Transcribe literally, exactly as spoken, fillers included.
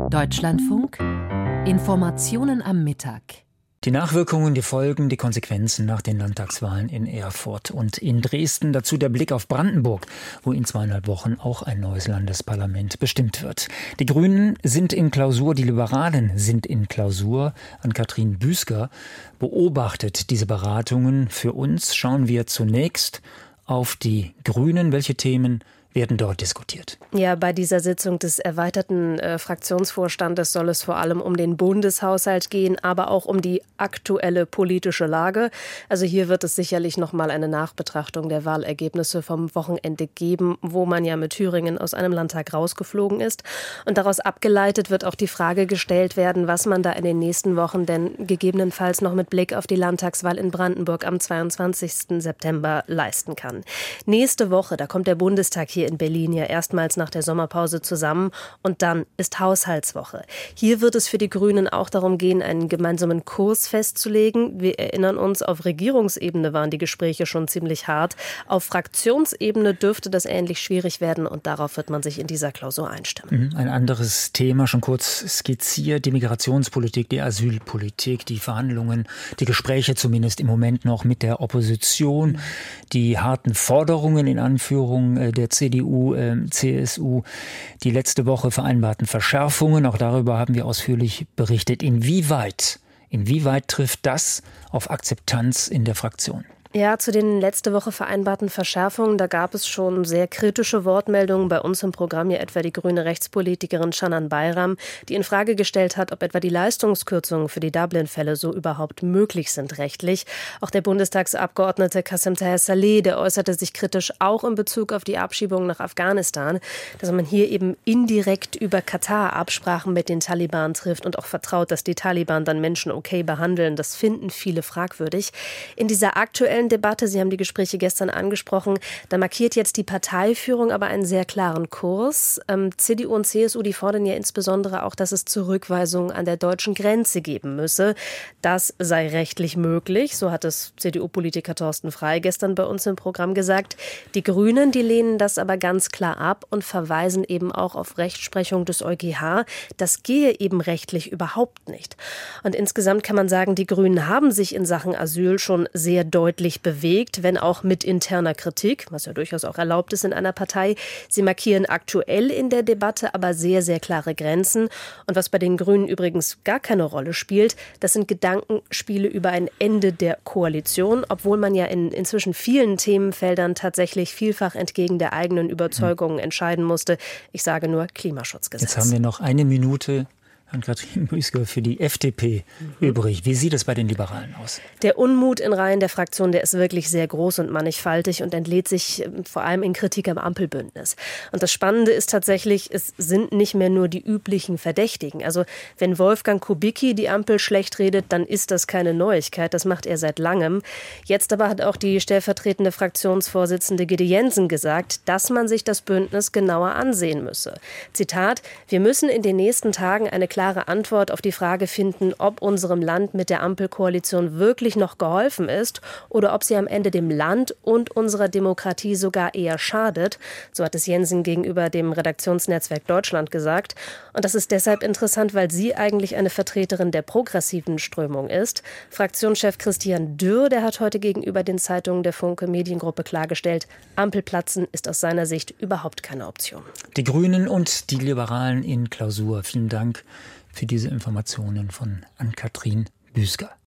Deutschlandfunk Informationen am Mittag. Die Nachwirkungen, die Folgen, die Konsequenzen nach den Landtagswahlen in Erfurt und in Dresden. Dazu der Blick auf Brandenburg, wo in zweieinhalb Wochen auch ein neues Landesparlament bestimmt wird. Die Grünen sind in Klausur, die Liberalen sind in Klausur. Ann-Kathrin Büsker beobachtet diese Beratungen. Für uns schauen wir zunächst auf die Grünen. Welche Themen werden dort diskutiert? Ja, bei dieser Sitzung des erweiterten äh, Fraktionsvorstandes soll es vor allem um den Bundeshaushalt gehen, aber auch um die aktuelle politische Lage. Also hier wird es sicherlich noch mal eine Nachbetrachtung der Wahlergebnisse vom Wochenende geben, wo man ja mit Thüringen aus einem Landtag rausgeflogen ist. Und daraus abgeleitet wird auch die Frage gestellt werden, was man da in den nächsten Wochen denn gegebenenfalls noch mit Blick auf die Landtagswahl in Brandenburg am zweiundzwanzigsten September leisten kann. Nächste Woche, da kommt der Bundestag hier in Berlin ja erstmals nach der Sommerpause zusammen und dann ist Haushaltswoche. Hier wird es für die Grünen auch darum gehen, einen gemeinsamen Kurs festzulegen. Wir erinnern uns, auf Regierungsebene waren die Gespräche schon ziemlich hart. Auf Fraktionsebene dürfte das ähnlich schwierig werden und darauf wird man sich in dieser Klausur einstimmen. Ein anderes Thema, schon kurz skizziert, die Migrationspolitik, die Asylpolitik, die Verhandlungen, die Gespräche zumindest im Moment noch mit der Opposition, die harten Forderungen in Anführung der C D U, C S U, die letzte Woche vereinbarten Verschärfungen. Auch darüber haben wir ausführlich berichtet. Inwieweit, inwieweit trifft das auf Akzeptanz in der Fraktion? Ja, zu den letzte Woche vereinbarten Verschärfungen, da gab es schon sehr kritische Wortmeldungen. Bei uns im Programm ja etwa die grüne Rechtspolitikerin Canan Bayram, die in Frage gestellt hat, ob etwa die Leistungskürzungen für die Dublin-Fälle so überhaupt möglich sind rechtlich. Auch der Bundestagsabgeordnete Qasem Taher Saleh, der äußerte sich kritisch auch in Bezug auf die Abschiebung nach Afghanistan, dass man hier eben indirekt über Katar Absprachen mit den Taliban trifft und auch vertraut, dass die Taliban dann Menschen okay behandeln. Das finden viele fragwürdig. In dieser aktuellen Debatte, Sie haben die Gespräche gestern angesprochen, da markiert jetzt die Parteiführung aber einen sehr klaren Kurs. Ähm, C D U und C S U, die fordern ja insbesondere auch, dass es Zurückweisungen an der deutschen Grenze geben müsse. Das sei rechtlich möglich, so hat es C D U-Politiker Thorsten Frey gestern bei uns im Programm gesagt. Die Grünen, die lehnen das aber ganz klar ab und verweisen eben auch auf Rechtsprechung des EuGH. Das gehe eben rechtlich überhaupt nicht. Und insgesamt kann man sagen, die Grünen haben sich in Sachen Asyl schon sehr deutlich bewegt, wenn auch mit interner Kritik, was ja durchaus auch erlaubt ist in einer Partei. Sie markieren aktuell in der Debatte aber sehr, sehr klare Grenzen. Und was bei den Grünen übrigens gar keine Rolle spielt, das sind Gedankenspiele über ein Ende der Koalition, obwohl man ja in inzwischen vielen Themenfeldern tatsächlich vielfach entgegen der eigenen Überzeugungen entscheiden musste. Ich sage nur Klimaschutzgesetz. Jetzt haben wir noch eine Minute. Ann-Kathrin Büsker für die F D P mhm. übrig. Wie sieht es bei den Liberalen aus? Der Unmut in Reihen der Fraktion, der ist wirklich sehr groß und mannigfaltig und entlädt sich vor allem in Kritik am Ampelbündnis. Und das Spannende ist tatsächlich, es sind nicht mehr nur die üblichen Verdächtigen. Also wenn Wolfgang Kubicki die Ampel schlecht redet, dann ist das keine Neuigkeit. Das macht er seit langem. Jetzt aber hat auch die stellvertretende Fraktionsvorsitzende Gitte Jensen gesagt, dass man sich das Bündnis genauer ansehen müsse. Zitat: Wir müssen in den nächsten Tagen eine klare klare Antwort auf die Frage finden, ob unserem Land mit der Ampelkoalition wirklich noch geholfen ist oder ob sie am Ende dem Land und unserer Demokratie sogar eher schadet. So hat es Jensen gegenüber dem Redaktionsnetzwerk Deutschland gesagt. Und das ist deshalb interessant, weil sie eigentlich eine Vertreterin der progressiven Strömung ist. Fraktionschef Christian Dürr, der hat heute gegenüber den Zeitungen der Funke Mediengruppe klargestellt, Ampelplatzen ist aus seiner Sicht überhaupt keine Option. Die Grünen und die Liberalen in Klausur. Vielen Dank für diese Informationen von Ann-Kathrin Büsker.